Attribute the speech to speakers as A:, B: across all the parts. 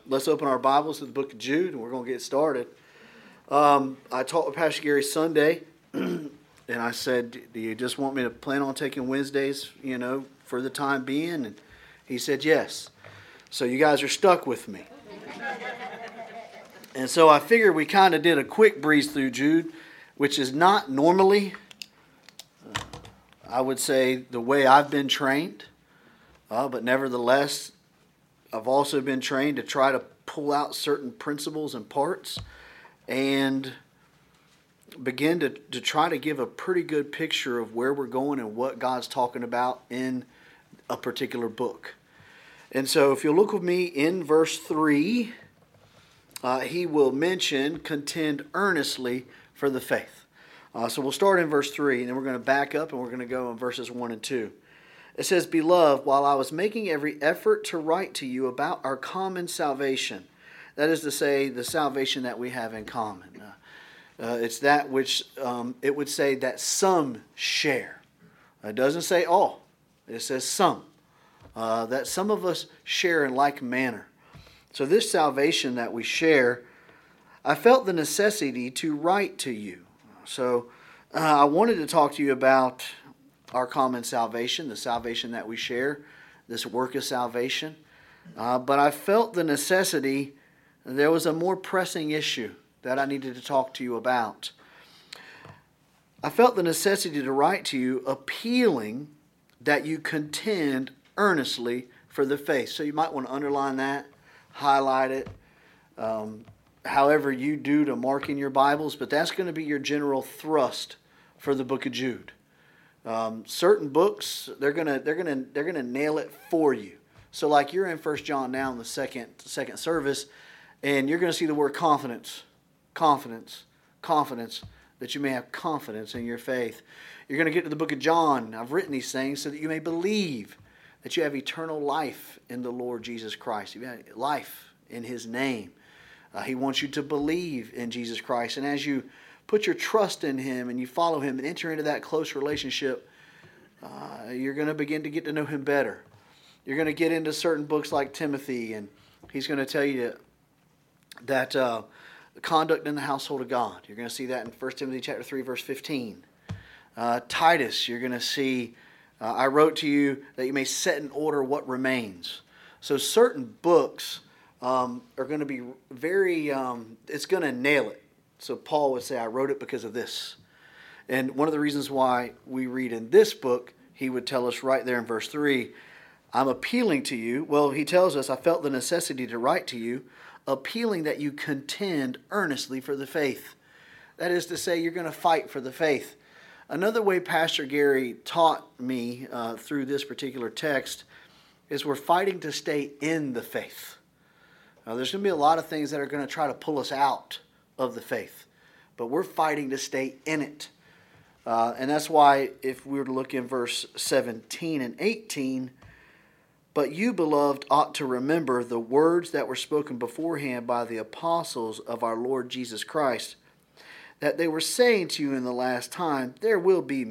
A: Let's open our Bibles to the book of Jude, and we're going to get started. I talked with Pastor Gary Sunday, and I said, do you just want me to plan on taking Wednesdays, for the time being? And he said, yes. So you guys are stuck with me. And so I figured we kind of did a quick breeze through Jude, which is not normally, I would say, the way I've been trained. But nevertheless, I've also been trained to try to pull out certain principles and parts and begin to try to give a pretty good picture of where we're going and what God's talking about in a particular book. And so if you look with me in verse 3, he will mention contend earnestly for the faith. So we'll start in verse 3, and then we're going to back up and we're going to go in verses 1 and 2. It says, Beloved, while I was making every effort to write to you about our common salvation, that is to say, the salvation that we have in common. It's that which it would say that some share. It doesn't say all. It says some. That some of us share in like manner. So this salvation that we share, I felt the necessity to write to you. So I wanted to talk to you about our common salvation, the salvation that we share, this work of salvation. But I felt the necessity, there was a more pressing issue that I needed to talk to you about. I felt the necessity to write to you appealing that you contend earnestly for the faith. So you might want to underline that, highlight it, however you do to mark in your Bibles, but that's going to be your general thrust for the book of Jude. Certain books, they're gonna nail it for you. So like you're in 1 John now in the second service, and you're gonna see the word confidence, that you may have confidence in your faith. You're gonna get to the book of John. I've written these things so that you may believe that you have eternal life in the Lord Jesus Christ. You have life in His name. He wants you to believe in Jesus Christ, and as you put your trust in Him and you follow Him and enter into that close relationship, you're going to begin to get to know Him better. You're going to get into certain books like Timothy, and he's going to tell you that conduct in the household of God. You're going to see that in 1 Timothy chapter 3, verse 15. Titus, you're going to see, I wrote to you that you may set in order what remains. So certain books are going to be very, it's going to nail it. So Paul would say, I wrote it because of this. And one of the reasons why we read in this book, he would tell us right there in verse 3, I'm appealing to you. Well, he tells us, I felt the necessity to write to you, appealing that you contend earnestly for the faith. That is to say, you're going to fight for the faith. Another way Pastor Gary taught me through this particular text is we're fighting to stay in the faith. Now, there's going to be a lot of things that are going to try to pull us out of the faith, but we're fighting to stay in it. And that's why if we were to look in verse 17 and 18, but you, beloved, ought to remember the words that were spoken beforehand by the apostles of our Lord Jesus Christ, that they were saying to you in the last time, there will be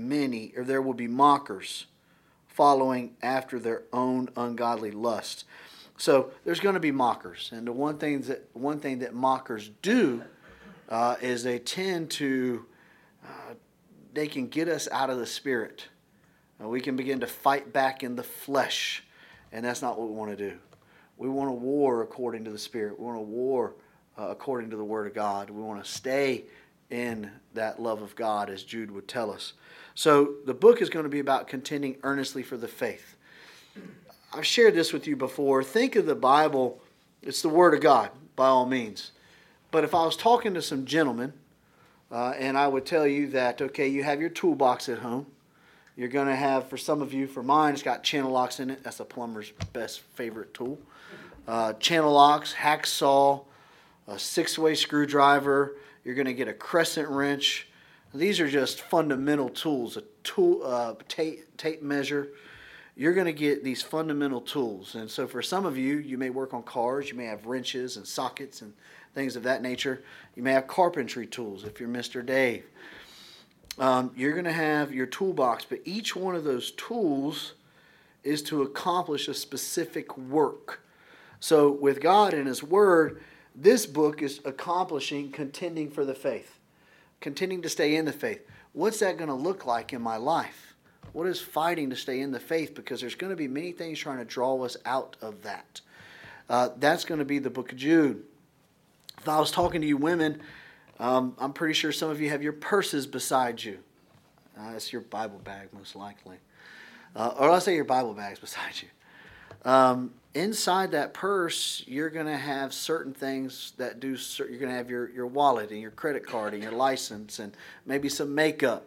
A: mockers following after their own ungodly lusts. So there's going to be mockers, and the one thing that mockers do is they tend to, they can get us out of the spirit. We can begin to fight back in the flesh, and that's not what we want to do. We want to war according to the Spirit. We want to war according to the Word of God. We want to stay in that love of God, as Jude would tell us. So the book is going to be about contending earnestly for the faith. I've shared this with you before. Think of the Bible, it's the Word of God, by all means. But if I was talking to some gentlemen, and I would tell you that, okay, you have your toolbox at home. You're going to have, for some of you, for mine, it's got channel locks in it. That's a plumber's best favorite tool. Channel locks, hacksaw, a 6-way screwdriver. You're going to get a crescent wrench. These are just fundamental tools. A tool, tape measure. You're going to get these fundamental tools. And so for some of you, you may work on cars. You may have wrenches and sockets and things of that nature. You may have carpentry tools if you're Mr. Dave. You're going to have your toolbox, but each one of those tools is to accomplish a specific work. So with God and His Word, this book is accomplishing contending for the faith, contending to stay in the faith. What's that going to look like in my life? What is fighting to stay in the faith? Because there's going to be many things trying to draw us out of that. That's going to be the book of Jude. If I was talking to you women, I'm pretty sure some of you have your purses beside you. It's your Bible bag, most likely. Or I'll say your Bible bag's beside you. Inside that purse, you're going to have certain things that do. You're going to have your wallet and your credit card and your license and maybe some makeup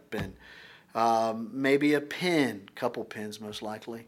A: and maybe a pen, couple pens most likely.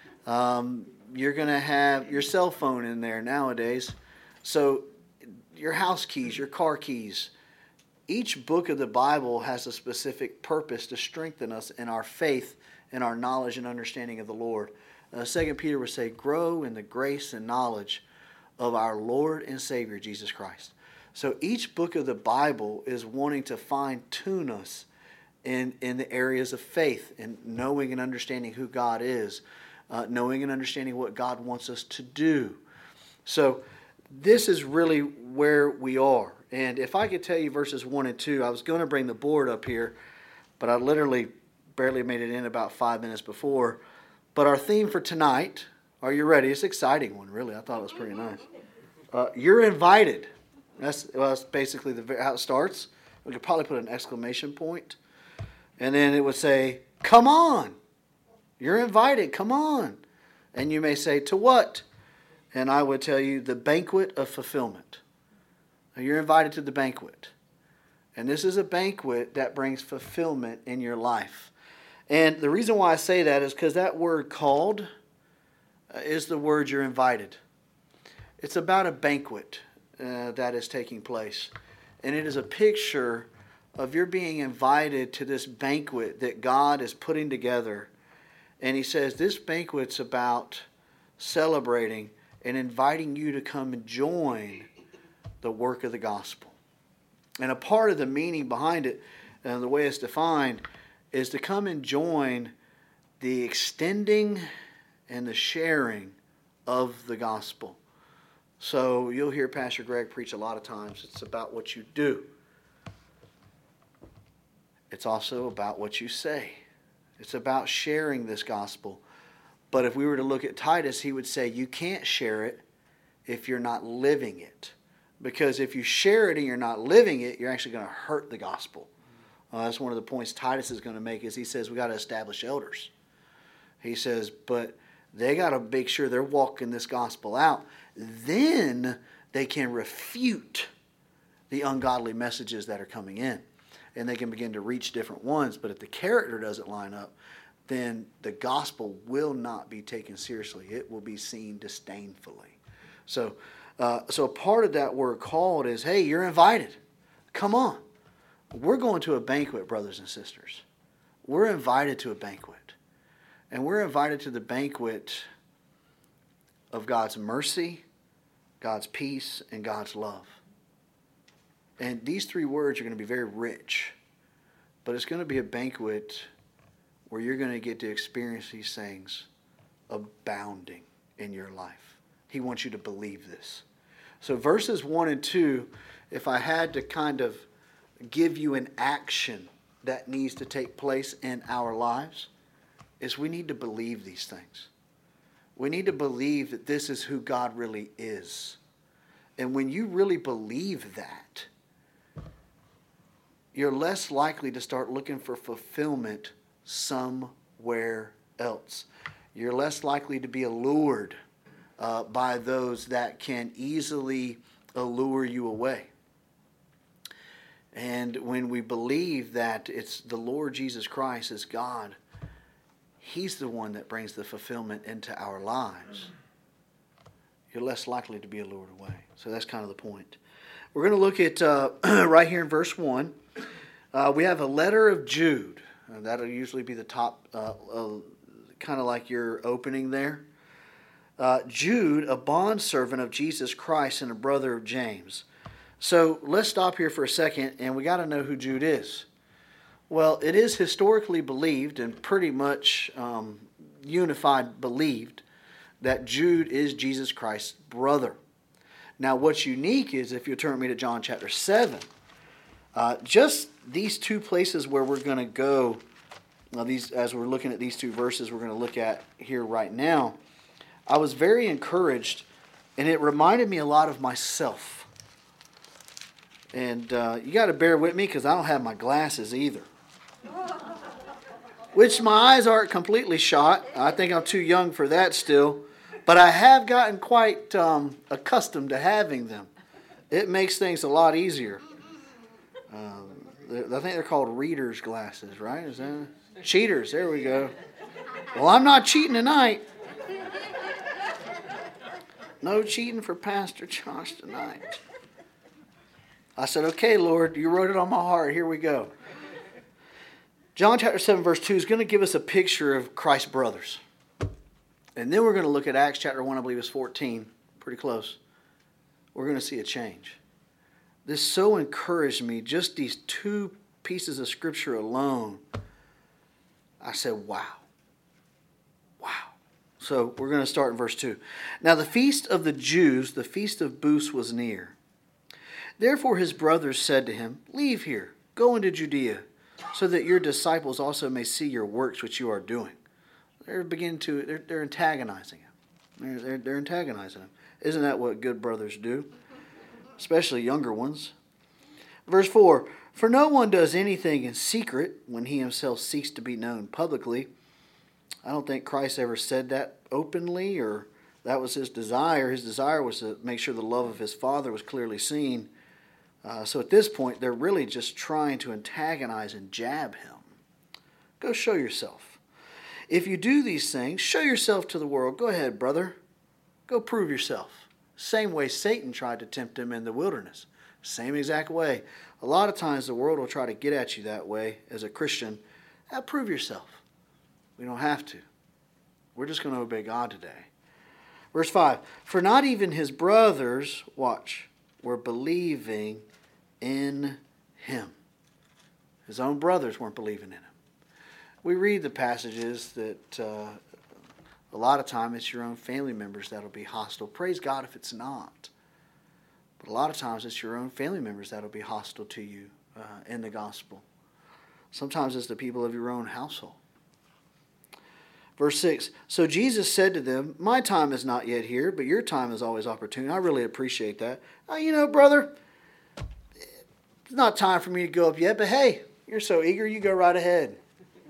A: You're going to have your cell phone in there nowadays. So your house keys, your car keys. Each book of the Bible has a specific purpose to strengthen us in our faith and our knowledge and understanding of the Lord. 2 Peter would say, grow in the grace and knowledge of our Lord and Savior, Jesus Christ. So each book of the Bible is wanting to fine-tune us in the areas of faith and knowing and understanding who God is, knowing and understanding what God wants us to do. So this is really where we are. And if I could tell you verses 1 and 2, I was going to bring the board up here, but I literally barely made it in about 5 minutes before. But our theme for tonight, are you ready? It's an exciting one, really. I thought it was pretty nice. You're invited. That's basically how it starts. We could probably put an exclamation point. And then it would say, come on. You're invited. Come on. And you may say, to what? And I would tell you, the banquet of fulfillment. You're invited to the banquet. And this is a banquet that brings fulfillment in your life. And the reason why I say that is because that word called is the word you're invited. It's about a banquet that is taking place. And it is a picture of your being invited to this banquet that God is putting together. And He says this banquet's about celebrating and inviting you to come and join the work of the gospel. And a part of the meaning behind it, the way it's defined, is to come and join the extending and the sharing of the gospel. So you'll hear Pastor Greg preach a lot of times. It's about what you do. It's also about what you say. It's about sharing this gospel. But if we were to look at Titus, he would say you can't share it if you're not living it. Because if you share it and you're not living it, you're actually going to hurt the gospel. That's one of the points Titus is going to make is he says we got to establish elders. He says, but they got to make sure they're walking this gospel out. Then they can refute the ungodly messages that are coming in. And they can begin to reach different ones. But if the character doesn't line up, then the gospel will not be taken seriously. It will be seen disdainfully. So part of that word called is, hey, you're invited. Come on. We're going to a banquet, brothers and sisters. We're invited to a banquet. And we're invited to the banquet of God's mercy, God's peace, and God's love. And these three words are going to be very rich. But it's going to be a banquet where you're going to get to experience these things abounding in your life. He wants you to believe this. So verses 1 and 2, if I had to kind of give you an action that needs to take place in our lives, is we need to believe these things. We need to believe that this is who God really is. And when you really believe that, you're less likely to start looking for fulfillment somewhere else. You're less likely to be allured by those that can easily allure you away. And when we believe that it's the Lord Jesus Christ as God, He's the one that brings the fulfillment into our lives, you're less likely to be allured away. So that's kind of the point. We're going to look at right here in verse 1. We have a letter of Jude. That'll usually be the top, kind of like your opening there. Jude, a bondservant of Jesus Christ and a brother of James. So let's stop here for a second, and we got to know who Jude is. Well, it is historically believed and pretty much unified believed that Jude is Jesus Christ's brother. Now, what's unique is, if you turn with me to John chapter 7, just these two places where we're going to go, as we're looking at these two verses we're going to look at here right now, I was very encouraged, and it reminded me a lot of myself. And you got to bear with me because I don't have my glasses either. Which my eyes aren't completely shot. I think I'm too young for that still. But I have gotten quite accustomed to having them. It makes things a lot easier. I think they're called reader's glasses, right? Is that cheaters? There we go. Well, I'm not cheating tonight. No cheating for Pastor Josh tonight. I said, okay, Lord, you wrote it on my heart. Here we go. John chapter 7, verse 2 is going to give us a picture of Christ's brothers. And then we're going to look at Acts chapter 1, I believe it's 14. Pretty close. We're going to see a change. This so encouraged me, just these two pieces of scripture alone. I said, wow. Wow. So we're going to start in verse 2. Now the feast of the Jews, the feast of Booths, was near. Therefore his brothers said to him, leave here, go into Judea, so that your disciples also may see your works which you are doing. They're antagonizing him. They're antagonizing him. Isn't that what good brothers do? Especially younger ones. Verse 4, for no one does anything in secret when he himself seeks to be known publicly. I don't think Christ ever said that openly, or that was his desire. His desire was to make sure the love of his Father was clearly seen. So at this point, they're really just trying to antagonize and jab him. Go show yourself. If you do these things, show yourself to the world. Go ahead, brother. Go prove yourself. Same way Satan tried to tempt him in the wilderness. Same exact way. A lot of times the world will try to get at you that way as a Christian. Prove yourself. We don't have to. We're just going to obey God today. Verse 5, for not even his brothers, watch, were believing in him. His own brothers weren't believing in him. We read the passages that a lot of time it's your own family members that'll be hostile. Praise God if it's not. But a lot of times it's your own family members that'll be hostile to you in the gospel. Sometimes it's the people of your own household. Verse 6, so Jesus said to them, my time is not yet here, but your time is always opportune. I really appreciate that. Brother, it's not time for me to go up yet, but hey, you're so eager, you go right ahead.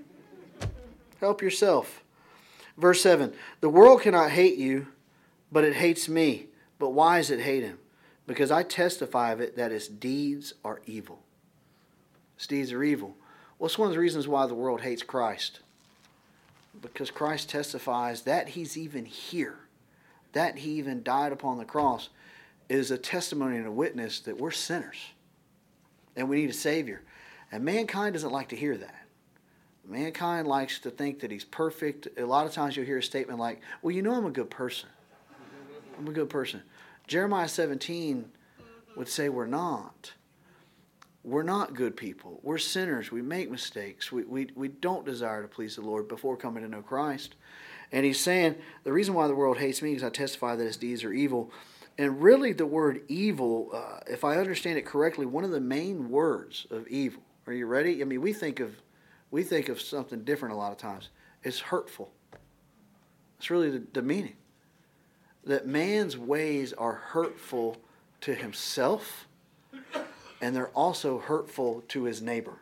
A: Help yourself. Verse 7, the world cannot hate you, but it hates me. But why does it hate him? Because I testify of it that its deeds are evil. Its deeds are evil. Well, it's one of the reasons why the world hates Christ. Because Christ testifies that he's even here, that he even died upon the cross, is a testimony and a witness that we're sinners and we need a Savior. And mankind doesn't like to hear that. Mankind likes to think that he's perfect. A lot of times you'll hear a statement like, well, I'm a good person. I'm a good person. Jeremiah 17 would say we're not. We're not good people. We're sinners. We make mistakes. We don't desire to please the Lord before coming to know Christ. And he's saying, the reason why the world hates me is I testify that its deeds are evil. And really the word evil, if I understand it correctly, one of the main words of evil. Are you ready? We think of something different a lot of times. It's hurtful. It's really the meaning. That man's ways are hurtful to himself, and they're also hurtful to his neighbor.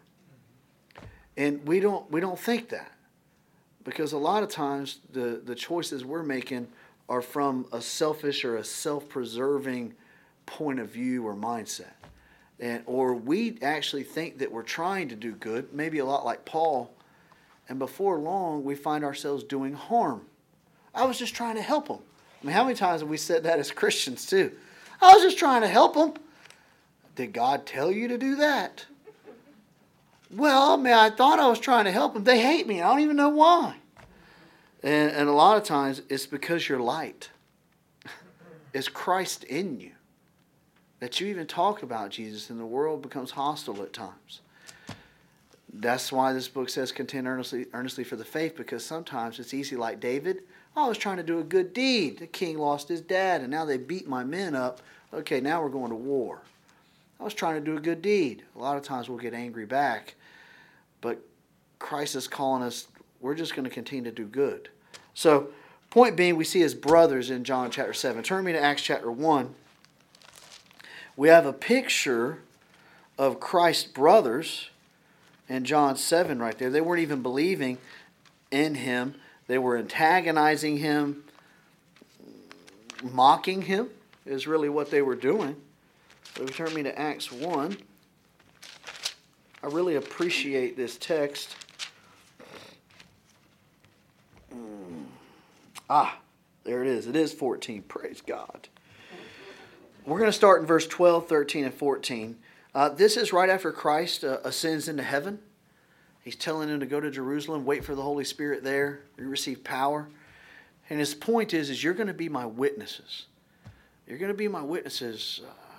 A: And we don't think that. Because a lot of times the choices we're making are from a selfish or a self-preserving point of view or mindset. Or we actually think that we're trying to do good, maybe a lot like Paul, and before long we find ourselves doing harm. I was just trying to help them. How many times have we said that as Christians too? I was just trying to help them. Did God tell you to do that? Well, I thought I was trying to help them. They hate me. I don't even know why. And a lot of times it's because you're light. It's Christ in you. That you even talk about Jesus and the world becomes hostile at times. That's why this book says contend earnestly for the faith, because sometimes it's easy, like David. I was trying to do a good deed. The king lost his dad, and now they beat my men up. Okay, now we're going to war. I was trying to do a good deed. A lot of times we'll get angry back, but Christ is calling us, we're just going to continue to do good. So, point being, we see his brothers in John chapter 7. Turn me to Acts chapter 1. We have a picture of Christ's brothers in John 7 right there. They weren't even believing in him. They were antagonizing him, mocking him is really what they were doing. So if you turn me to Acts 1, I really appreciate this text. There it is. It is 14. Praise God. We're going to start in verse 12, 13, and 14. This is right after Christ ascends into heaven. He's telling them to go to Jerusalem, wait for the Holy Spirit there, you receive power. And his point is you're going to be my witnesses. You're going to be my witnesses.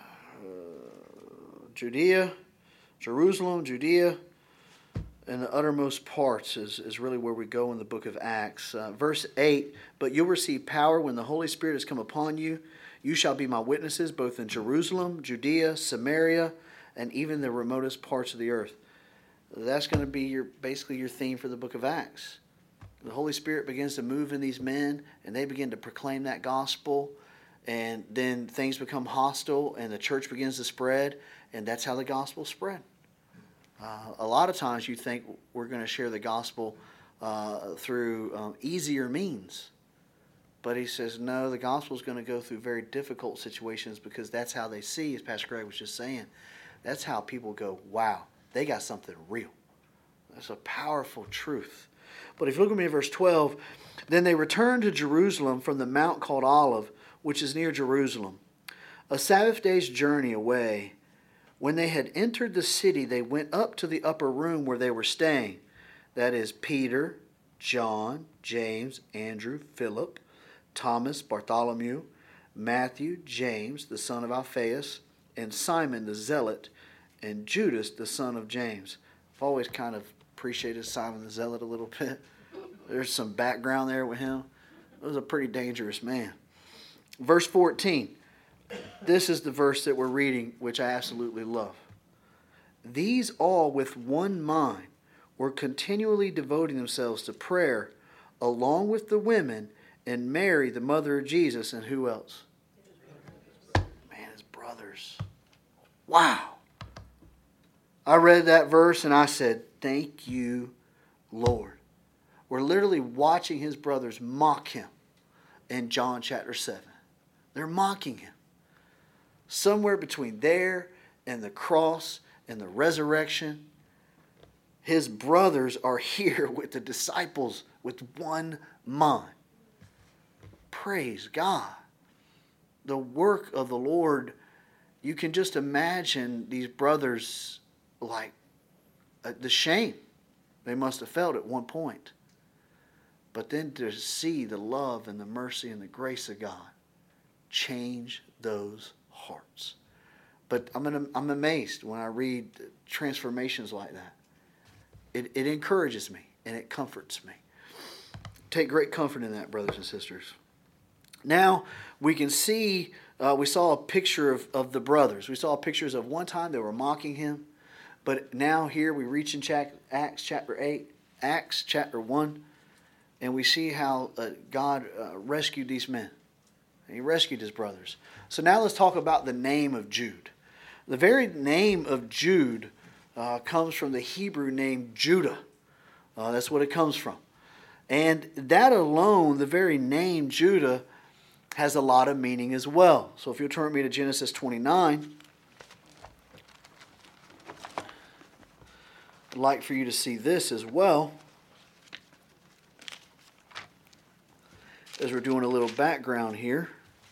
A: Judea, Jerusalem, Judea, and the uttermost parts is really where we go in the book of Acts. Verse 8, but you'll receive power when the Holy Spirit has come upon you. You shall be my witnesses both in Jerusalem, Judea, Samaria, and even the remotest parts of the earth. That's going to be basically your theme for the book of Acts. The Holy Spirit begins to move in these men, and they begin to proclaim that gospel, and then things become hostile, and the church begins to spread, and that's how the gospel spread. A lot of times you think we're going to share the gospel through easier means. But he says, no, the gospel is going to go through very difficult situations because that's how they see, as Pastor Greg was just saying. That's how people go, wow, they got something real. That's a powerful truth. But if you look at me at verse 12, then they returned to Jerusalem from the mount called Olive, which is near Jerusalem, a Sabbath day's journey away. When they had entered the city, they went up to the upper room where they were staying. That is Peter, John, James, Andrew, Philip, Thomas, Bartholomew, Matthew, James, the son of Alphaeus, and Simon the Zealot, and Judas, the son of James. I've always kind of appreciated Simon the Zealot a little bit. There's some background there with him. He was a pretty dangerous man. Verse 14. This is the verse that we're reading, which I absolutely love. These all with one mind were continually devoting themselves to prayer, along with the women, and Mary, the mother of Jesus, and who else? Man, his brothers. Wow. I read that verse and I said, thank you, Lord. We're literally watching his brothers mock him in John chapter 7. They're mocking him. Somewhere between there and the cross and the resurrection, his brothers are here with the disciples with one mind. Praise God. The work of the Lord, you can just imagine these brothers like the shame they must have felt at one point. But then to see the love and the mercy and the grace of God change those hearts. But I'm amazed when I read transformations like that. It encourages me and it comforts me. Take great comfort in that, brothers and sisters. Now we can see, we saw a picture of the brothers. We saw pictures of one time they were mocking him. But now here we reach in Acts chapter 8, Acts chapter 1, and we see how God rescued these men. He rescued his brothers. So now let's talk about the name of Jude. The very name of Jude comes from the Hebrew name Judah. That's what it comes from. And that alone, the very name Judah, has a lot of meaning as well. So if you'll turn with me to Genesis 29, I'd like for you to see this as well. As we're doing a little background here.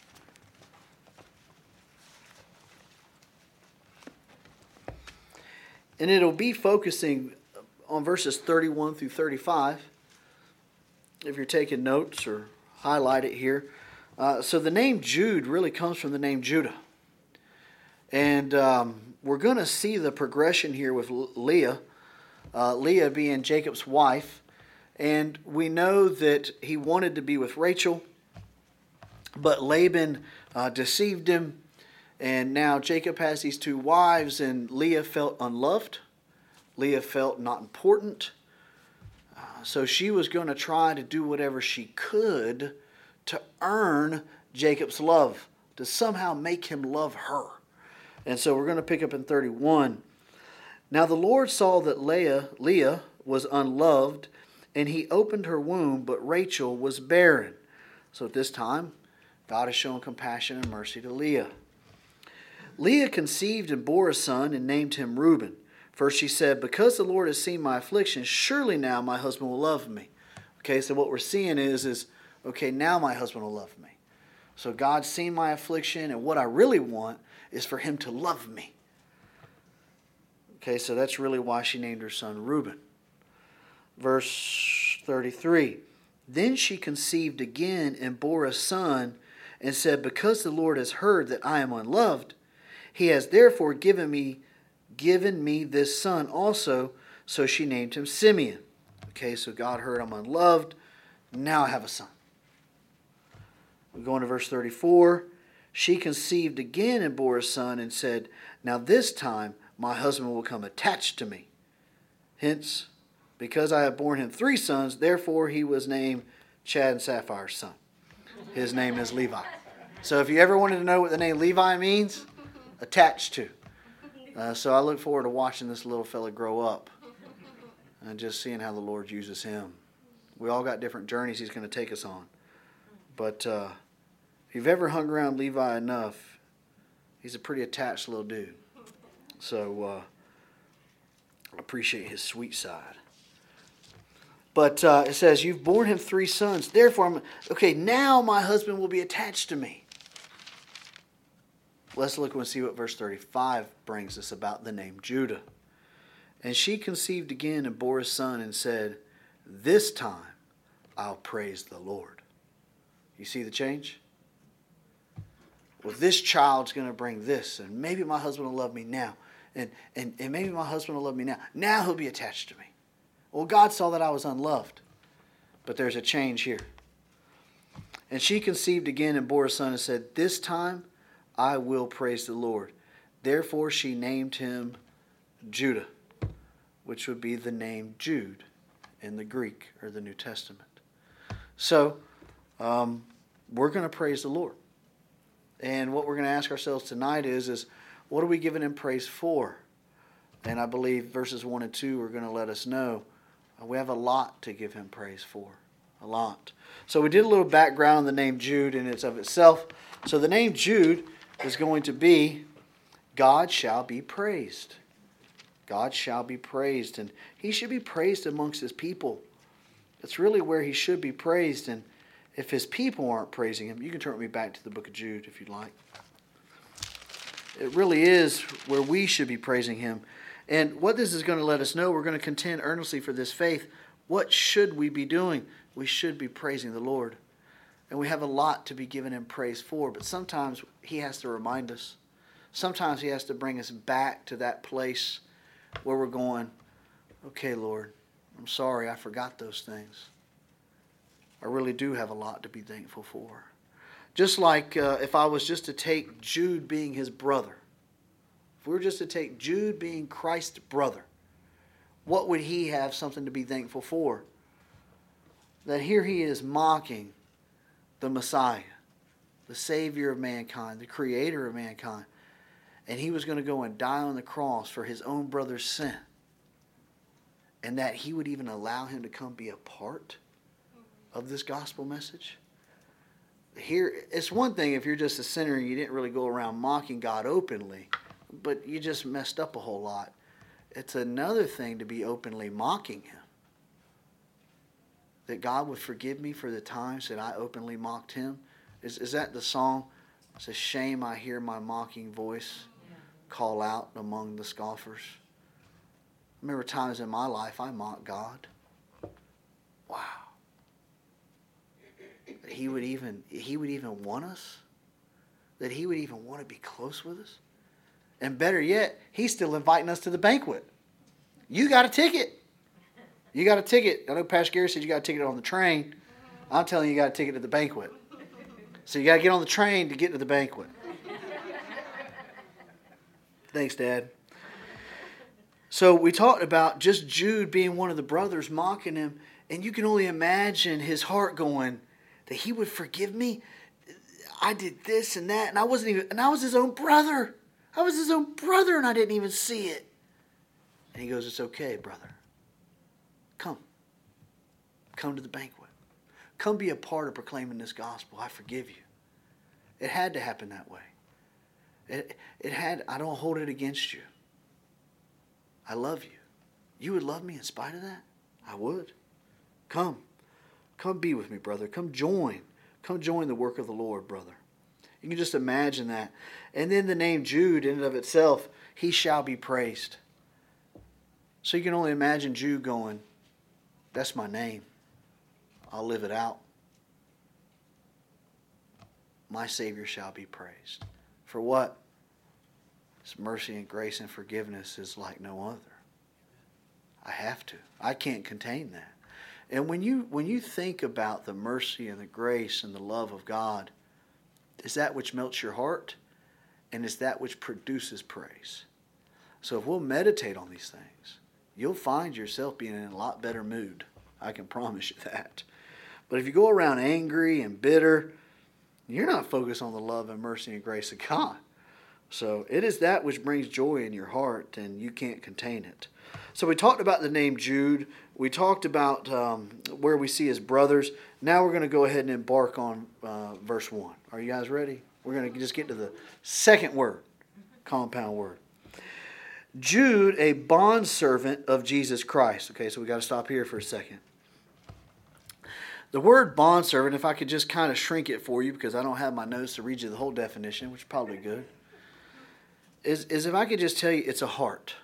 A: And it'll be focusing on verses 31 through 35. If you're taking notes or highlight it here. So the name Jude really comes from the name Judah. And we're going to see the progression here with Leah. Leah being Jacob's wife. And we know that he wanted to be with Rachel, but Laban deceived him. And now Jacob has these two wives, and Leah felt unloved. Leah felt not important. So she was going to try to do whatever she could to earn Jacob's love, to somehow make him love her. And so we're going to pick up in 31. Now the Lord saw that Leah was unloved, and he opened her womb, but Rachel was barren. So at this time, God has shown compassion and mercy to Leah. Leah conceived and bore a son and named him Reuben. First she said, because the Lord has seen my affliction, surely now my husband will love me. Okay, so what we're seeing is okay, now my husband will love me. So God's seen my affliction, and what I really want is for him to love me. Okay, so that's really why she named her son Reuben. Verse 33. Then she conceived again and bore a son and said, because the Lord has heard that I am unloved, he has therefore given me this son also. So she named him Simeon. Okay, so God heard I'm unloved. Now I have a son. We go into verse 34. She conceived again and bore a son and said, now this time my husband will become attached to me. Hence, because I have borne him 3 sons, therefore he was named Chad and Sapphire's son. His name is Levi. So if you ever wanted to know what the name Levi means, attached to. So I look forward to watching this little fella grow up and just seeing how the Lord uses him. We all got different journeys he's going to take us on. But if you've ever hung around Levi enough, he's a pretty attached little dude. So I appreciate his sweet side. But it says, you've borne him 3 sons. Therefore, now my husband will be attached to me. Let's look and see what verse 35 brings us about the name Judah. And she conceived again and bore a son and said, this time I'll praise the Lord. You see the change? Well, this child's going to bring this, and maybe my husband will love me now. And maybe my husband will love me now. Now he'll be attached to me. Well, God saw that I was unloved. But there's a change here. And she conceived again and bore a son and said, this time I will praise the Lord. Therefore she named him Judah, which would be the name Jude in the Greek or the New Testament. So we're going to praise the Lord. And what we're going to ask ourselves tonight is what are we giving him praise for? And I believe verses 1 and 2 are going to let us know we have a lot to give him praise for. A lot. So we did a little background on the name Jude in its of itself. So the name Jude is going to be God shall be praised. God shall be praised. And he should be praised amongst his people. That's really where he should be praised. And if his people aren't praising him, you can turn with me back to the book of Jude if you'd like. It really is where we should be praising him. And what this is going to let us know, we're going to contend earnestly for this faith. What should we be doing? We should be praising the Lord. And we have a lot to be giving him praise for, but sometimes he has to remind us. Sometimes he has to bring us back to that place where we're going, okay, Lord, I'm sorry I forgot those things. I really do have a lot to be thankful for. Just like if I was just to take Jude being his brother. If we were just to take Jude being Christ's brother, what would he have something to be thankful for? That here he is mocking the Messiah, the Savior of mankind, the Creator of mankind. And he was going to go and die on the cross for his own brother's sin. And that he would even allow him to come be a part of this gospel message. Here, it's one thing if you're just a sinner and you didn't really go around mocking God openly, but you just messed up a whole lot. It's another thing to be openly mocking him. That God would forgive me for the times that I openly mocked him. Is that the song? It's a shame I hear my mocking voice call out among the scoffers. I remember times in my life I mocked God. Wow. That he would even want us? That he would even want to be close with us? And better yet, he's still inviting us to the banquet. You got a ticket. You got a ticket. I know Pastor Gary said you got a ticket on the train. I'm telling you, you got a ticket to the banquet. So you got to get on the train to get to the banquet. Thanks, Dad. So we talked about just Jude being one of the brothers mocking him. And you can only imagine his heart going, that he would forgive me. I did this and that. And I was his own brother. I was his own brother and I didn't even see it. And he goes, it's okay, brother. Come. Come to the banquet. Come be a part of proclaiming this gospel. I forgive you. It had to happen that way. I don't hold it against you. I love you. You would love me in spite of that? I would. Come. Come be with me, brother. Come join. Come join the work of the Lord, brother. You can just imagine that. And then the name Jude in and of itself, he shall be praised. So you can only imagine Jude going, that's my name. I'll live it out. My Savior shall be praised. For what? His mercy and grace and forgiveness is like no other. I have to. I can't contain that. And when you think about the mercy and the grace and the love of God, is that which melts your heart and is that which produces praise. So if we'll meditate on these things, you'll find yourself being in a lot better mood. I can promise you that. But if you go around angry and bitter, you're not focused on the love and mercy and grace of God. So it is that which brings joy in your heart, and you can't contain it. So we talked about the name Jude. We talked about where we see his brothers. Now we're going to go ahead and embark on verse 1. Are you guys ready? We're going to just get to the second word, compound word. Jude, a bondservant of Jesus Christ. Okay, so we got to stop here for a second. The word bondservant, if I could just kind of shrink it for you, because I don't have my notes to read you the whole definition, which is probably good, is if I could just tell you it's a heart.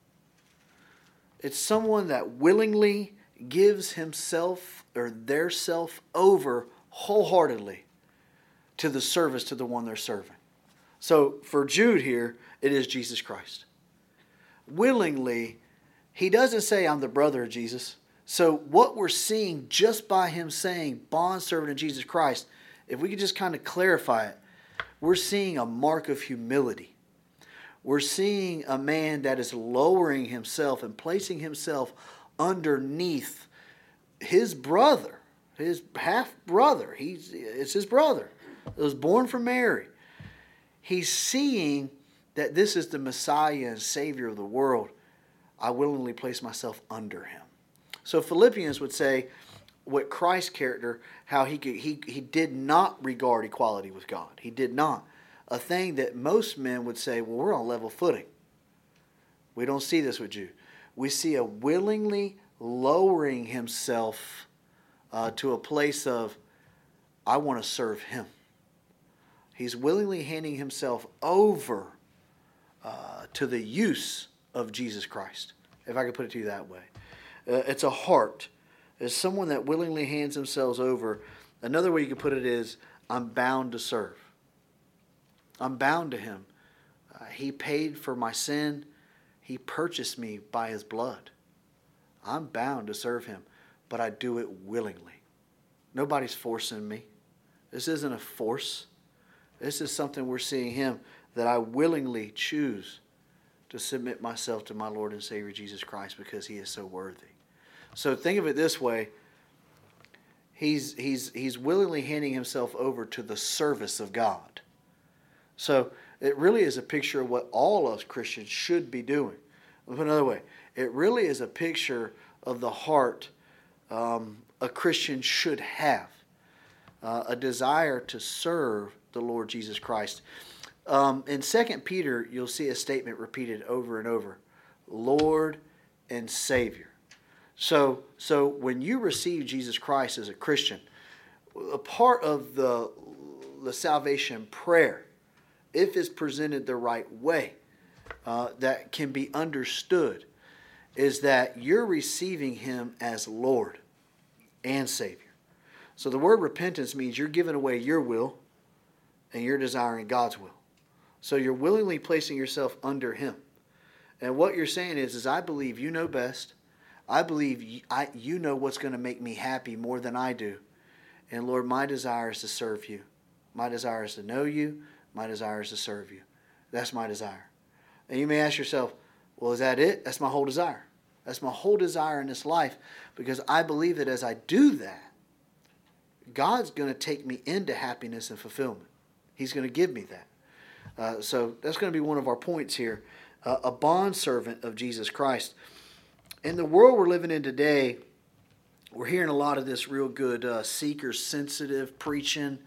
A: It's someone that willingly gives himself or their self over wholeheartedly to the service to the one they're serving. So for Jude here, it is Jesus Christ. Willingly, he doesn't say, I'm the brother of Jesus. So what we're seeing just by him saying bondservant of Jesus Christ, if we could just kind of clarify it, we're seeing a mark of humility. We're seeing a man that is lowering himself and placing himself underneath his brother, his half-brother. It's his brother. It was born from Mary. He's seeing that this is the Messiah and Savior of the world. I willingly place myself under him. So Philippians would say what Christ's character, how he did not regard equality with God. He did not. A thing that most men would say, well, we're on level footing. We don't see this with Jude. We see a willingly lowering himself to a place of, I want to serve him. He's willingly handing himself over to the use of Jesus Christ, if I could put it to you that way. It's a heart. It's someone that willingly hands themselves over. Another way you could put it is, I'm bound to serve. I'm bound to him. He paid for my sin. He purchased me by his blood. I'm bound to serve him, but I do it willingly. Nobody's forcing me. This isn't a force. This is something we're seeing him, that I willingly choose to submit myself to my Lord and Savior Jesus Christ because he is so worthy. So think of it this way. He's willingly handing himself over to the service of God. So it really is a picture of what all us Christians should be doing. I'll put another way. It really is a picture of the heart a Christian should have. A desire to serve the Lord Jesus Christ. In 2 Peter, you'll see a statement repeated over and over. Lord and Savior. So when you receive Jesus Christ as a Christian, a part of the salvation prayer, if it's presented the right way, that can be understood, is that you're receiving him as Lord and Savior. So the word repentance means you're giving away your will and you're desiring God's will. So you're willingly placing yourself under him. And what you're saying is I believe you know best. I believe you know what's going to make me happy more than I do. And Lord, my desire is to serve you. My desire is to know you. My desire is to serve you. That's my desire. And you may ask yourself, well, is that it? That's my whole desire. That's my whole desire in this life, because I believe that as I do that, God's going to take me into happiness and fulfillment. He's going to give me that. So that's going to be one of our points here. A bondservant of Jesus Christ. In the world we're living in today, we're hearing a lot of this real good seeker-sensitive preaching,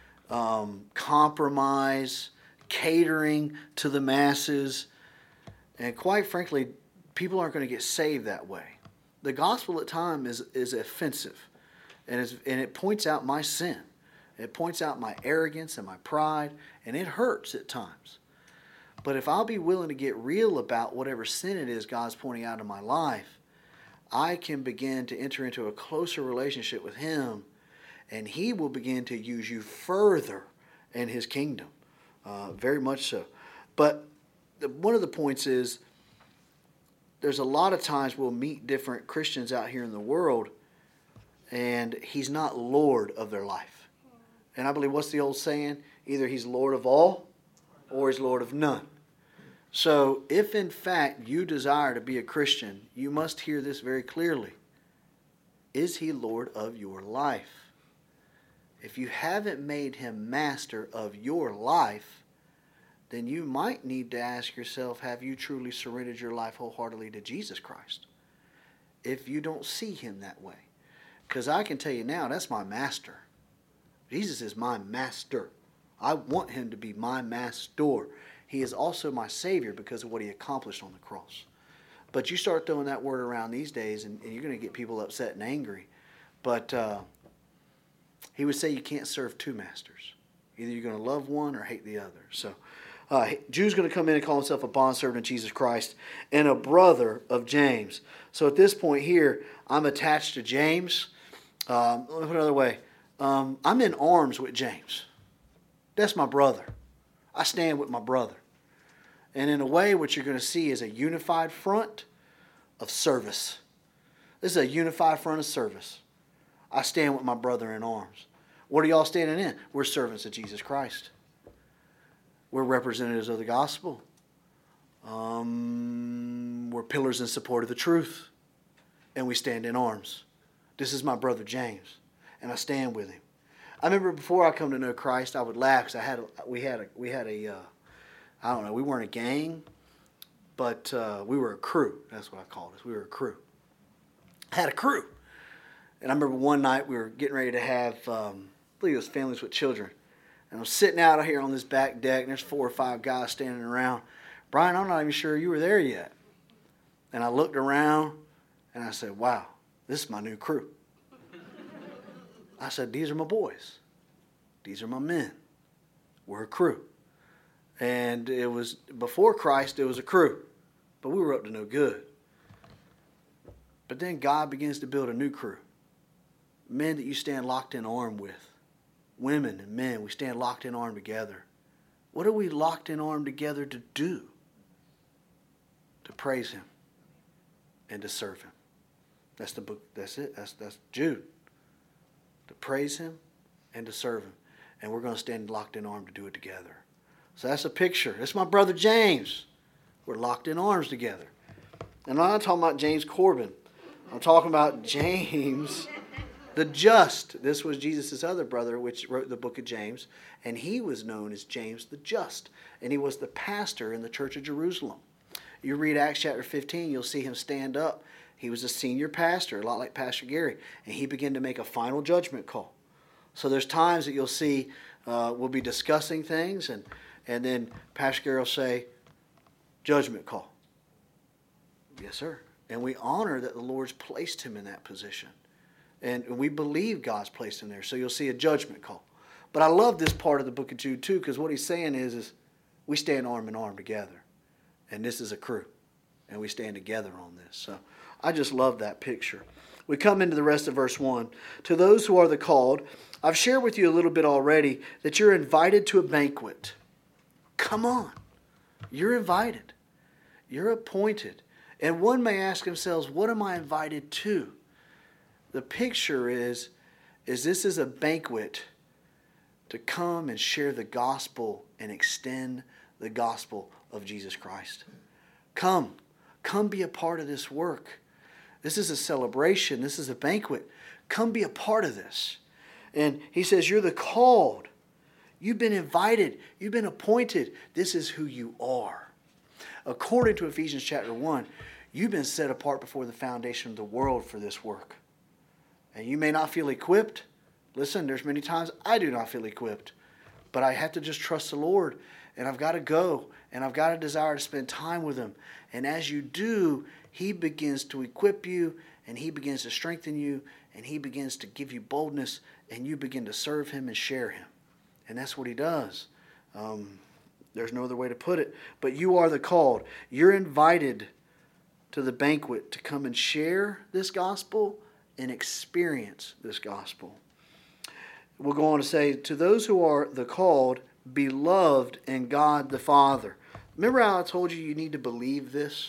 A: compromise, catering to the masses. And quite frankly, people aren't going to get saved that way. The gospel at times is offensive. And it points out my sin. It points out my arrogance and my pride. And it hurts at times. But if I'll be willing to get real about whatever sin it is God's pointing out in my life, I can begin to enter into a closer relationship with Him, and He will begin to use you further in His kingdom. Very much so. But one of the points is, there's a lot of times we'll meet different Christians out here in the world, and He's not Lord of their life. And I believe, what's the old saying? Either He's Lord of all, or He's Lord of none. So if in fact you desire to be a Christian, you must hear this very clearly. Is He Lord of your life? If you haven't made Him master of your life, then you might need to ask yourself, have you truly surrendered your life wholeheartedly to Jesus Christ? If you don't see Him that way. Because I can tell you now, that's my master. Jesus is my master. I want Him to be my master. He is also my Savior because of what He accomplished on the cross. But you start throwing that word around these days, and you're going to get people upset and angry. But He would say you can't serve two masters. Either you're going to love one or hate the other. So Jew's going to come in and call himself a bondservant of Jesus Christ and a brother of James. So at this point here, I'm attached to James. Let me put it another way. I'm in arms with James. That's my brother. I stand with my brother. And in a way, what you're going to see is a unified front of service. This is a unified front of service. I stand with my brother in arms. What are y'all standing in? We're servants of Jesus Christ. We're representatives of the gospel. We're pillars in support of the truth. And we stand in arms. This is my brother James. And I stand with him. I remember before I come to know Christ, I would laugh because we had a I don't know, we weren't a gang, but we were a crew. That's what I called us. We were a crew. I had a crew. And I remember one night we were getting ready to have, I believe it was families with children. And I'm sitting out here on this back deck, and there's 4 or 5 guys standing around. Brian, I'm not even sure you were there yet. And I looked around, and I said, wow, this is my new crew. I said, these are my boys. These are my men. We're a crew. And it was, before Christ, it was a crew. But we were up to no good. But then God begins to build a new crew. Men that you stand locked in arm with. Women and men, we stand locked in arm together. What are we locked in arm together to do? To praise Him and to serve Him. That's the book. That's it. That's Jude. To praise Him and to serve Him. And we're going to stand locked in arm to do it together. So that's a picture. That's my brother James. We're locked in arms together. And I'm not talking about James Corbin. I'm talking about James the Just. This was Jesus' other brother, which wrote the book of James. And he was known as James the Just. And he was the pastor in the church of Jerusalem. You read Acts chapter 15, you'll see him stand up. He was a senior pastor, a lot like Pastor Gary. And he began to make a final judgment call. So there's times that you'll see we'll be discussing things. And then Pastor Gary will say, judgment call. Yes, sir. And we honor that the Lord's placed him in that position. And we believe God's placed him there. So you'll see a judgment call. But I love this part of the book of Jude too, because what he's saying is we stand arm in arm together. And this is a crew. And we stand together on this. So I just love that picture. We come into the rest of verse 1. To those who are the called, I've shared with you a little bit already that you're invited to a banquet. Come on. You're invited. You're appointed. And one may ask themselves, what am I invited to? The picture is this is a banquet to come and share the gospel and extend the gospel of Jesus Christ. Come be a part of this work. This is a celebration. This is a banquet. Come be a part of this. And he says, you're the called. You've been invited. You've been appointed. This is who you are. According to Ephesians chapter 1, you've been set apart before the foundation of the world for this work. And you may not feel equipped. Listen, there's many times I do not feel equipped. But I have to just trust the Lord. And I've got to go. And I've got a desire to spend time with Him. And as you do, He begins to equip you. And He begins to strengthen you. And He begins to give you boldness. And you begin to serve Him and share Him. And that's what He does. There's no other way to put it. But you are the called. You're invited to the banquet to come and share this gospel and experience this gospel. We'll go on to say, to those who are the called, beloved in God the Father. Remember how I told you need to believe this?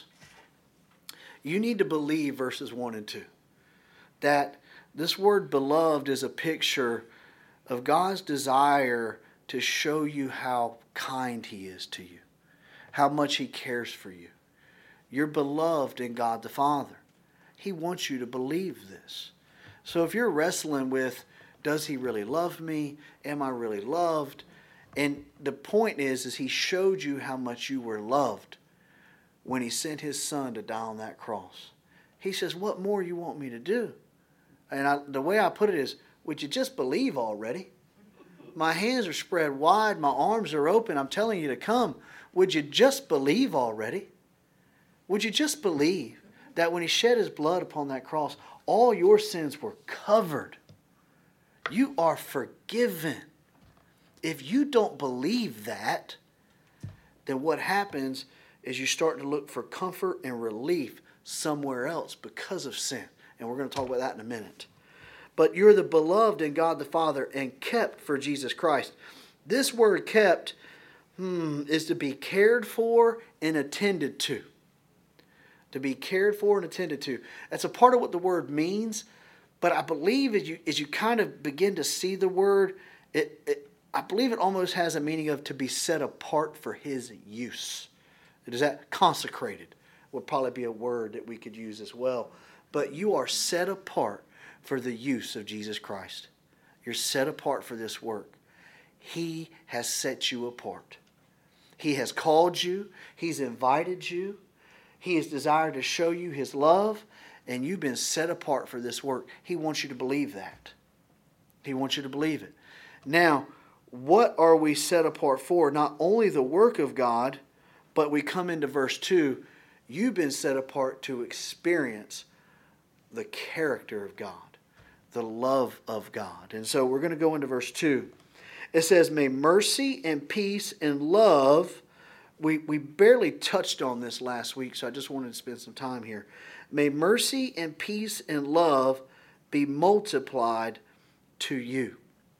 A: You need to believe verses 1 and 2. That this word beloved is a picture of God's desire to show you how kind He is to you, how much He cares for you. You're beloved in God the Father. He wants you to believe this. So if you're wrestling with, does He really love me? Am I really loved? And the point is He showed you how much you were loved when He sent His Son to die on that cross. He says, what more you want me to do? And the way I put it is, would you just believe already? My hands are spread wide. My arms are open. I'm telling you to come. Would you just believe already? Would you just believe that when He shed His blood upon that cross, all your sins were covered? You are forgiven. If you don't believe that, then what happens is you start to look for comfort and relief somewhere else because of sin. And we're going to talk about that in a minute. But you're the beloved in God the Father and kept for Jesus Christ. This word kept is to be cared for and attended to. To be cared for and attended to. That's a part of what the word means. But I believe as you kind of begin to see the word, I believe it almost has a meaning of to be set apart for His use. Is that consecrated? Would probably be a word that we could use as well. But you are set apart for the use of Jesus Christ. You're set apart for this work. He has set you apart. He has called you. He's invited you. He has desired to show you His love. And you've been set apart for this work. He wants you to believe that. He wants you to believe it. Now, what are we set apart for? Not only the work of God, but we come into verse 2. You've been set apart to experience the character of God, the love of God. And so we're going to go into verse 2. It says, may mercy and peace and love, we barely touched on this last week, so I just wanted to spend some time here. May mercy and peace and love be multiplied to you.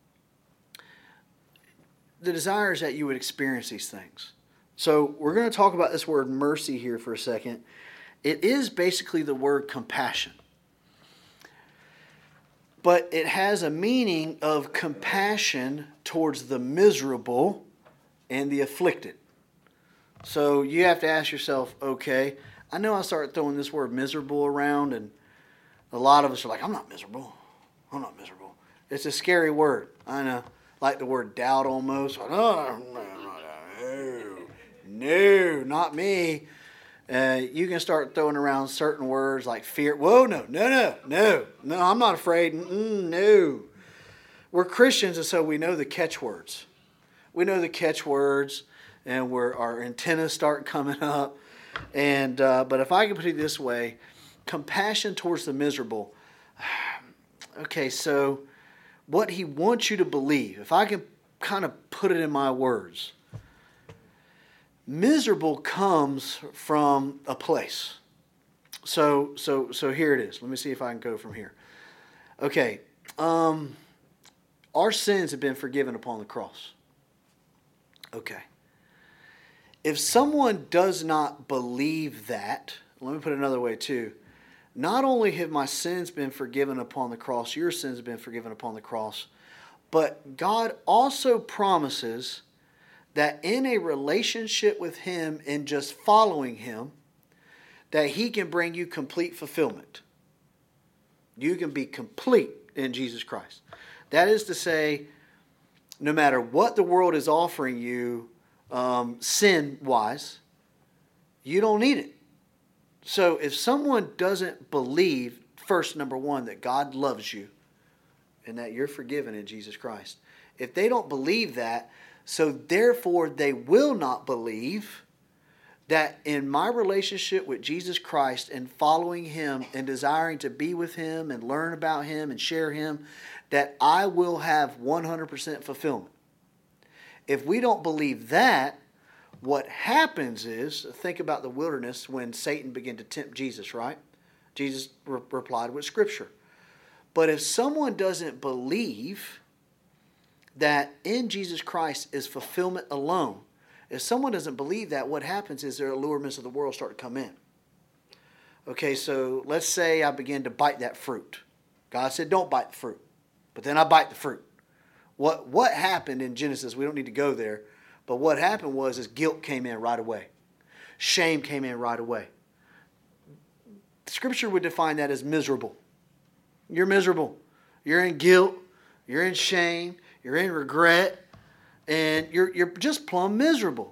A: The desire is that you would experience these things. So we're going to talk about this word mercy here for a second. It is basically the word compassion. But it has a meaning of compassion towards the miserable and the afflicted. So you have to ask yourself, okay, I know I started throwing this word miserable around, and a lot of us are like, I'm not miserable. I'm not miserable. It's a scary word. I know. Like the word doubt almost. No, not me. You can start throwing around certain words like fear. Whoa, no, I'm not afraid. No. We're Christians, and so we know the catchwords. We know the catchwords, and our antennas start coming up. And but if I can put it this way, compassion towards the miserable. Okay, so what He wants you to believe, if I can kind of put it in my words, miserable comes from a place. So here it is. Let me see if I can go from here. Okay, our sins have been forgiven upon the cross. Okay. If someone does not believe that, Let me put it another way too. Not only have my sins been forgiven upon the cross, your sins have been forgiven upon the cross, but God also promises that in a relationship with Him and just following Him, that He can bring you complete fulfillment. You can be complete in Jesus Christ. That is to say, no matter what the world is offering you sin-wise, you don't need it. So if someone doesn't believe, first, number one, that God loves you and that you're forgiven in Jesus Christ, if they don't believe that, so therefore they will not believe that in my relationship with Jesus Christ and following Him and desiring to be with Him and learn about Him and share Him, that I will have 100% fulfillment. If we don't believe that, what happens is, think about the wilderness when Satan began to tempt Jesus, right? Jesus replied with Scripture. But if someone doesn't believe that in Jesus Christ is fulfillment alone, if someone doesn't believe that, what happens is their allurements of the world start to come in. Okay, so let's say I begin to bite that fruit. God said, don't bite the fruit. But then I bite the fruit. What happened in Genesis, we don't need to go there, but what happened was guilt came in right away. Shame came in right away. Scripture would define that as miserable. You're miserable. You're in guilt. You're in shame. You're in regret. And you're just plumb miserable.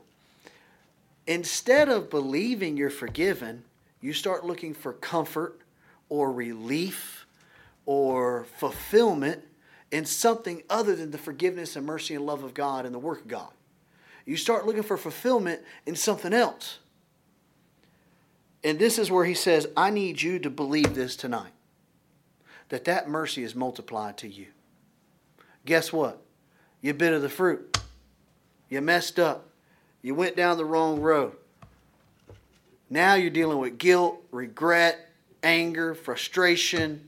A: Instead of believing you're forgiven, you start looking for comfort or relief or fulfillment in something other than the forgiveness and mercy and love of God and the work of God. You start looking for fulfillment in something else. And this is where he says, I need you to believe this tonight. That mercy is multiplied to you. Guess what? You bit of the fruit. You messed up. You went down the wrong road. Now you're dealing with guilt, regret, anger, frustration,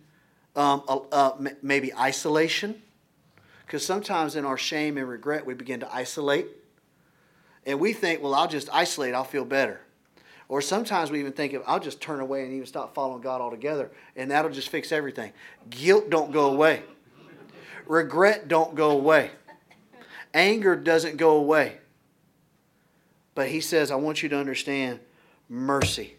A: maybe isolation. Because sometimes in our shame and regret, we begin to isolate. And we think, well, I'll just isolate, I'll feel better. Or sometimes we even think, I'll just turn away and even stop following God altogether, and that'll just fix everything. Guilt don't go away. Regret don't go away. Anger doesn't go away. But he says, I want you to understand mercy.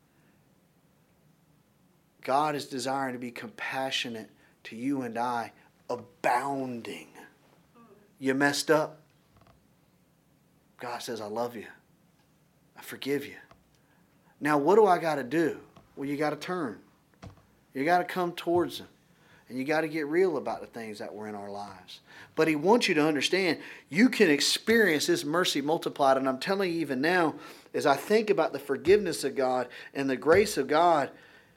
A: God is desiring to be compassionate to you and I, abounding. You messed up. God says, I love you. I forgive you. Now, what do I got to do? Well, you got to turn. You got to come towards Him. And you got to get real about the things that were in our lives. But He wants you to understand, you can experience this mercy multiplied. And I'm telling you even now, as I think about the forgiveness of God and the grace of God,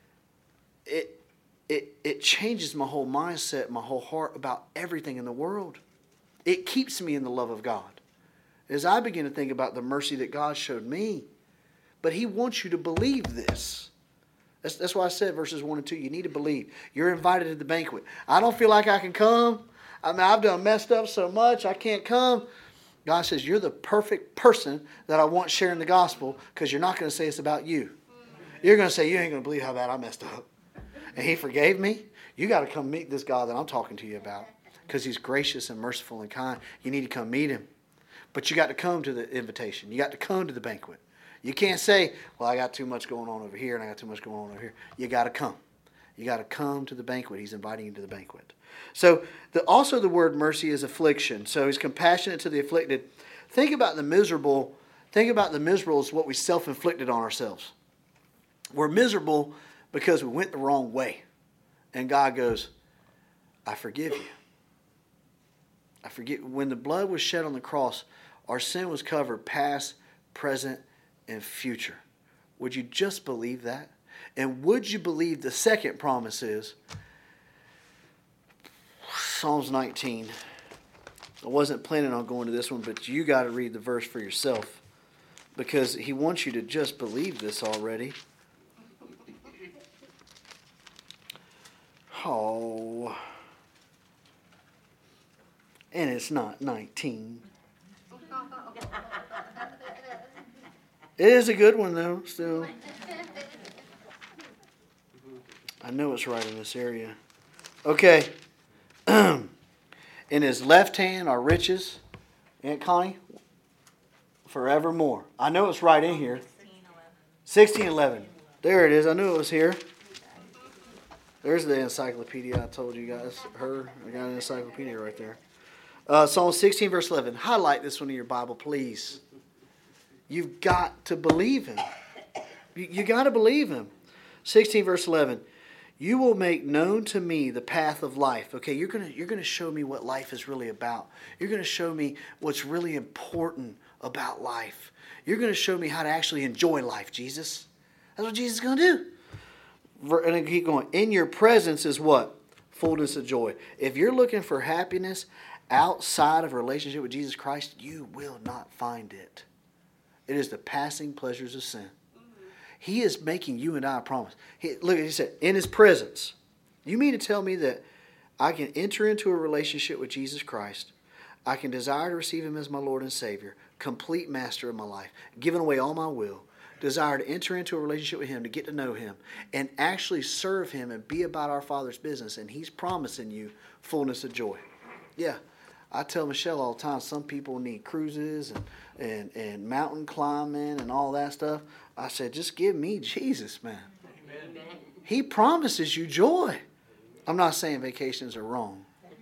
A: it changes my whole mindset, my whole heart about everything in the world. It keeps me in the love of God. As I begin to think about the mercy that God showed me. But He wants you to believe this. That's why I said verses 1 and 2, you need to believe. You're invited to the banquet. I don't feel like I can come. I mean, I've done messed up so much, I can't come. God says, you're the perfect person that I want sharing the gospel, because you're not going to say it's about you. You're going to say, you ain't going to believe how bad I messed up. And He forgave me. You got to come meet this God that I'm talking to you about, because He's gracious and merciful and kind. You need to come meet Him. But you got to come to the invitation. You got to come to the banquet. You can't say, well, I got too much going on over here and I got too much going on over here. You got to come. You got to come to the banquet. He's inviting you to the banquet. So also the word mercy is affliction. So He's compassionate to the afflicted. Think about the miserable. Think about the miserable as what we self-inflicted on ourselves. We're miserable because we went the wrong way. And God goes, I forgive you. I forgive. When the blood was shed on the cross, our sin was covered past, present, and future. Would you just believe that? And would you believe the second promise is Psalms 19. I wasn't planning on going to this one, but you got to read the verse for yourself, because He wants you to just believe this already. Oh. And it's not 19. It is a good one, though, still. I know it's right in this area. Okay. In his left hand are riches. Aunt Connie? Forevermore. I know it's right in here. 16:11. There it is. I knew it was here. There's the encyclopedia I told you guys. I got an encyclopedia right there. Psalm 16, verse 11. Highlight this one in your Bible, please. You've got to believe him. You got to believe him. 16, verse 11. You will make known to me the path of life. Okay, you're gonna show me what life is really about. You're going to show me what's really important about life. You're going to show me how to actually enjoy life, Jesus. That's what Jesus is going to do. And I keep going. In your presence is what? Fullness of joy. If you're looking for happiness outside of a relationship with Jesus Christ, you will not find it. It is the passing pleasures of sin. He is making you and I a promise. Look, he said, in his presence. You mean to tell me that I can enter into a relationship with Jesus Christ, I can desire to receive him as my Lord and Savior, complete master of my life, giving away all my will, desire to enter into a relationship with him, to get to know him, and actually serve him and be about our Father's business, and he's promising you fullness of joy. Yeah, I tell Michelle all the time, some people need cruises and mountain climbing and all that stuff. I said, just give me Jesus, man. Amen. He promises you joy. I'm not saying vacations are wrong.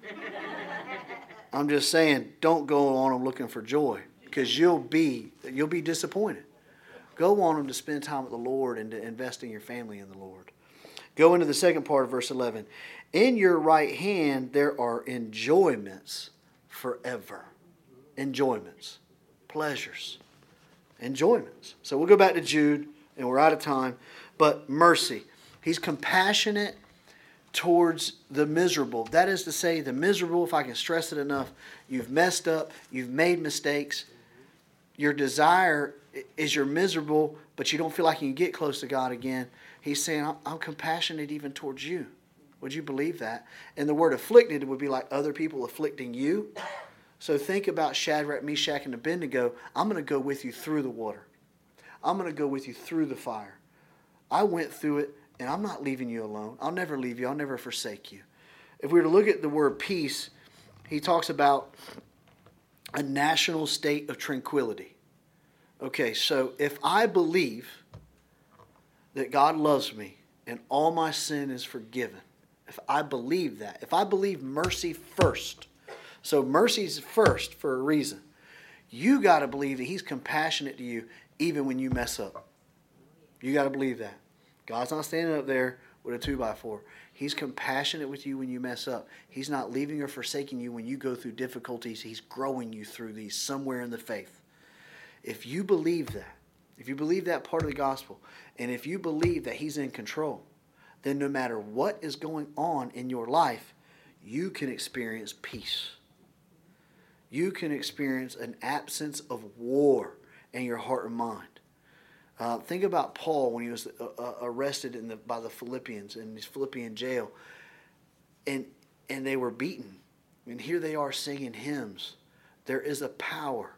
A: I'm just saying don't go on them looking for joy, because you'll be disappointed. Go on them to spend time with the Lord and to invest in your family in the Lord. Go into the second part of verse 11. In your right hand there are enjoyments forever. Enjoyments. Pleasures. Enjoyments. So we'll go back to Jude, and we're out of time. But mercy. He's compassionate towards the miserable. That is to say, the miserable, if I can stress it enough, you've messed up, you've made mistakes. Your desire is you're miserable, but you don't feel like you can get close to God again. He's saying, I'm compassionate even towards you. Would you believe that? And the word afflicted would be like other people afflicting you. So think about Shadrach, Meshach, and Abednego. I'm going to go with you through the water. I'm going to go with you through the fire. I went through it, and I'm not leaving you alone. I'll never leave you. I'll never forsake you. If we were to look at the word peace, he talks about a national state of tranquility. Okay, so if I believe that God loves me and all my sin is forgiven, if I believe that, if I believe mercy first, so mercy's first for a reason, you got to believe that he's compassionate to you even when you mess up. You got to believe that. God's not standing up there with a 2x4. He's compassionate with you when you mess up. He's not leaving or forsaking you when you go through difficulties. He's growing you through these somewhere in the faith. If you believe that part of the gospel, and if you believe that he's in control, then no matter what is going on in your life, you can experience peace. You can experience an absence of war in your heart and mind. Think about Paul when he was arrested by the Philippians in his Philippian jail, and they were beaten. And here they are singing hymns. There is a power.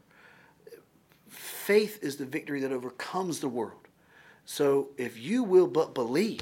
A: Faith is the victory that overcomes the world. So if you will but believe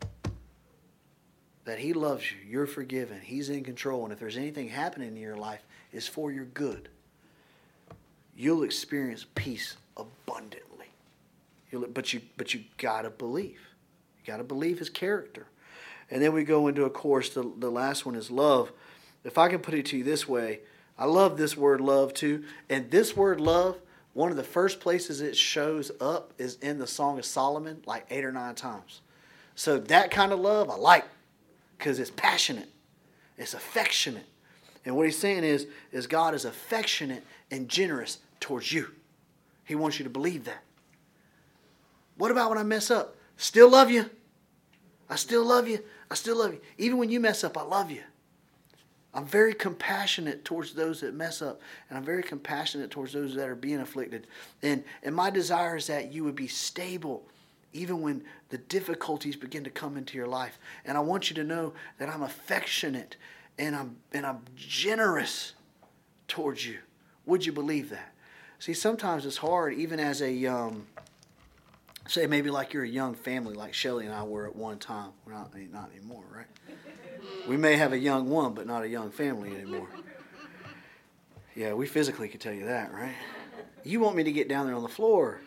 A: that he loves you, you're forgiven, he's in control, and if there's anything happening in your life, it's for your good, you'll experience peace abundantly. But you gotta believe. You gotta believe his character. And then we go into, of course, the last one is love. If I can put it to you this way, I love this word love too. And this word love, one of the first places it shows up is in the Song of Solomon, like 8 or 9 times. So that kind of love I like, because it's passionate, it's affectionate. And what he's saying is God is affectionate and generous towards you. He wants you to believe that. What about when I mess up? Still love you. I still love you. I still love you. Even when you mess up, I love you. I'm very compassionate towards those that mess up. And I'm very compassionate towards those that are being afflicted. And my desire is that you would be stable even when the difficulties begin to come into your life. And I want you to know that I'm affectionate and I'm generous towards you. Would you believe that? See, sometimes it's hard, even as a Say maybe like you're a young family like Shelly and I were at one time. We're not anymore, right? We may have a young one, but not a young family anymore. Yeah, we physically could tell you that, right? You want me to get down there on the floor.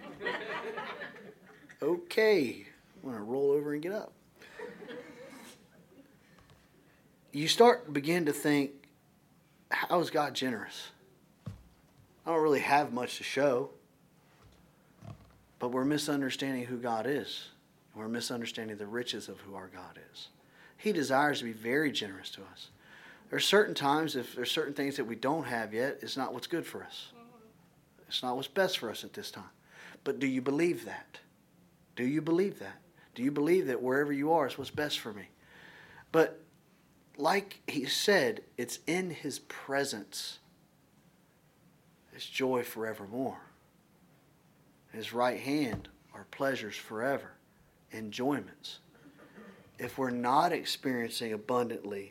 A: Okay. I'm going to roll over and get up. You begin to think, how is God generous? I don't really have much to show. But we're misunderstanding who God is. We're misunderstanding the riches of who our God is. He desires to be very generous to us. There are certain times, if there's certain things that we don't have yet, it's not what's good for us. It's not what's best for us at this time. But do you believe that? Do you believe that? Do you believe that wherever you are is what's best for me? But like he said, it's in his presence. It's joy forevermore. His right hand are pleasures forever, enjoyments. If we're not experiencing abundantly,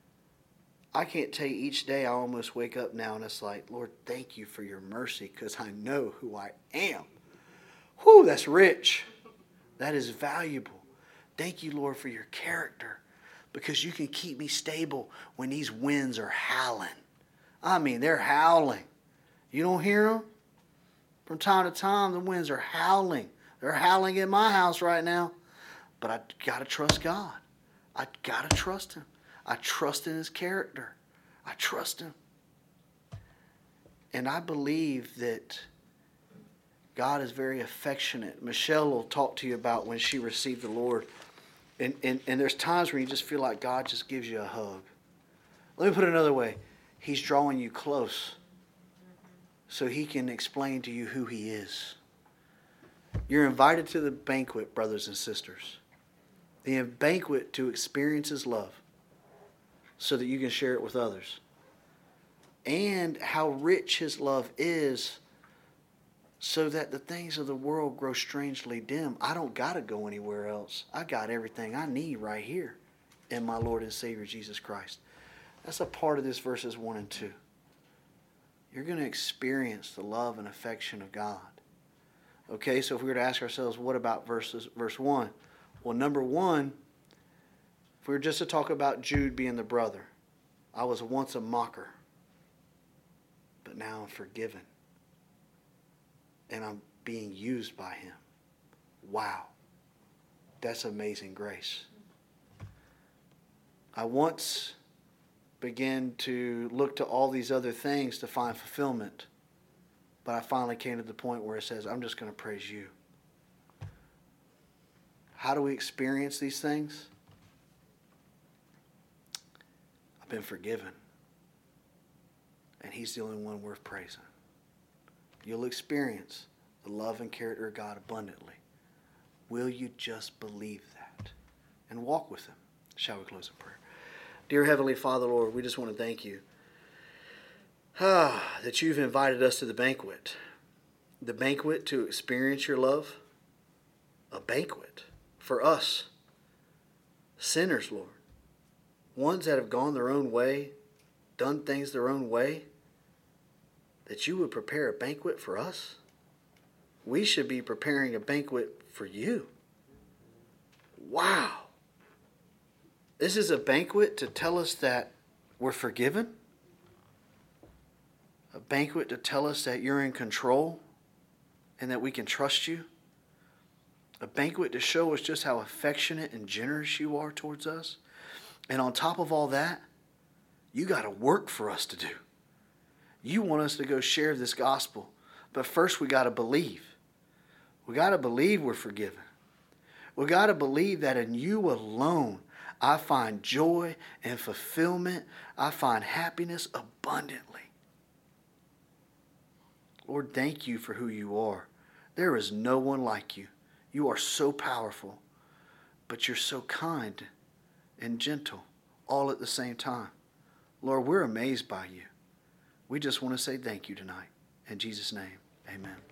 A: I can't tell you, each day I almost wake up now and it's like, Lord, thank you for your mercy because I know who I am. Whew, that's rich. That is valuable. Thank you, Lord, for your character because you can keep me stable when these winds are howling. I mean, they're howling. You don't hear them? From time to time, the winds are howling. They're howling in my house right now. But I got to trust God. I got to trust him. I trust in his character. I trust him. And I believe that God is very affectionate. Michelle will talk to you about when she received the Lord. And there's times when you just feel like God just gives you a hug. Let me put it another way. He's drawing you close so he can explain to you who he is. You're invited to the banquet, brothers and sisters. The banquet to experience his love so that you can share it with others. And how rich his love is so that the things of the world grow strangely dim. I don't got to go anywhere else. I got everything I need right here in my Lord and Savior Jesus Christ. That's a part of this verses 1 and 2. You're going to experience the love and affection of God. Okay, so if we were to ask ourselves, what about verse 1? Well, number one, if we were just to talk about Jude being the brother, I was once a mocker, but now I'm forgiven. And I'm being used by him. Wow. That's amazing grace. I once began to look to all these other things to find fulfillment. But I finally came to the point where it says, I'm just going to praise you. How do we experience these things? I've been forgiven. And he's the only one worth praising. You'll experience the love and character of God abundantly. Will you just believe that? And walk with him. Shall we close in prayer? Dear Heavenly Father, Lord, we just want to thank you that you've invited us to the banquet. The banquet to experience your love. A banquet for us, sinners, Lord. Ones that have gone their own way, done things their own way. That you would prepare a banquet for us. We should be preparing a banquet for you. Wow. This is a banquet to tell us that we're forgiven. A banquet to tell us that you're in control and that we can trust you. A banquet to show us just how affectionate and generous you are towards us. And on top of all that, you got to work for us to do. You want us to go share this gospel. But first we got to believe. We got to believe we're forgiven. We got to believe that in you alone I find joy and fulfillment. I find happiness abundantly. Lord, thank you for who you are. There is no one like you. You are so powerful, but you're so kind and gentle all at the same time. Lord, we're amazed by you. We just want to say thank you tonight. In Jesus' name, amen.